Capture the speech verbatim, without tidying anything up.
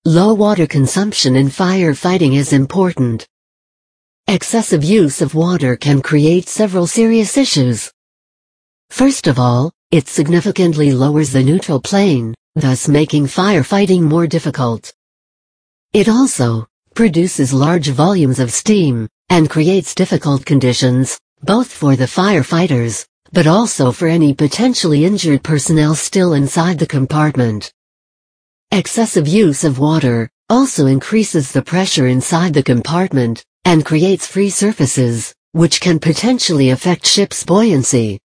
Low water consumption in firefighting is important. Excessive use of water can create several serious issues. First of all, it significantly lowers the neutral plane, thus making firefighting more difficult. It also produces large volumes of steam, and creates difficult conditions, both for the firefighters, but also for any potentially injured personnel still inside the compartment. Excessive use of water also increases the pressure inside the compartment, and creates free surfaces, which can potentially affect ship's buoyancy.